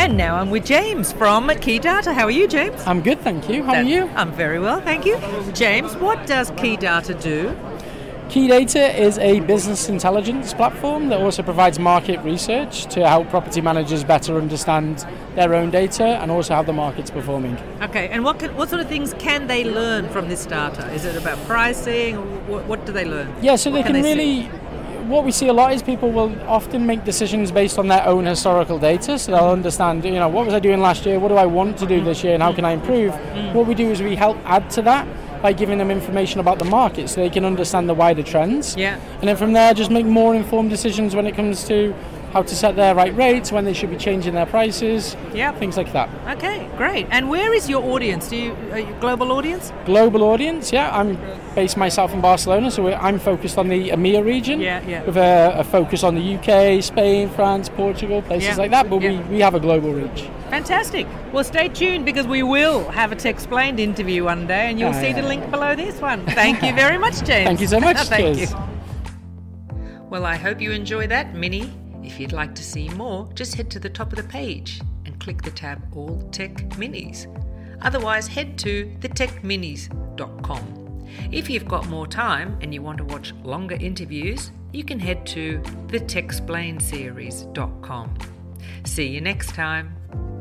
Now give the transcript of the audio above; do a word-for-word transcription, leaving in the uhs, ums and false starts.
And now I'm with James from Key Data. How are you, James? I'm good, thank you. How That- are you? I'm very well, thank you. James, what does Key Data do? Key Data is a business intelligence platform that also provides market research to help property managers better understand their own data and also how the market's performing. Okay, and what can, what sort of things can they learn from this data? Is it about pricing? What, what do they learn? Yeah, so they What can, they really... see? What we see a lot is people will often make decisions based on their own historical data, so they'll understand, you know, what was I doing last year, what do I want to do this year, and how can I improve? Mm. What we do is we help add to that by giving them information about the market so they can understand the wider trends. Yeah. And then from there, just make more informed decisions when it comes to how to set their right rates, when they should be changing their prices, Yep. things like that. Okay, great. And where is your audience? Do you a global audience? Global audience, yeah. I'm based myself in Barcelona, so we're, I'm focused on the EMEA region. Yeah, yeah. With a, a focus on the U K, Spain, France, Portugal, places Yeah, like that. But yeah. we, we have a global reach. Fantastic. Well, stay tuned because we will have a Techsplained interview one day, and you'll Oh, see yeah. the link below this one. Thank you very much, James. Thank you so much. Thank Cheers. you. Well, I hope you enjoy that, Minnie. If you'd like to see more, just head to the top of the page and click the tab All Tech Minis. Otherwise, head to the tech minis dot com. If you've got more time and you want to watch longer interviews, you can head to the techsplained series dot com. See you next time.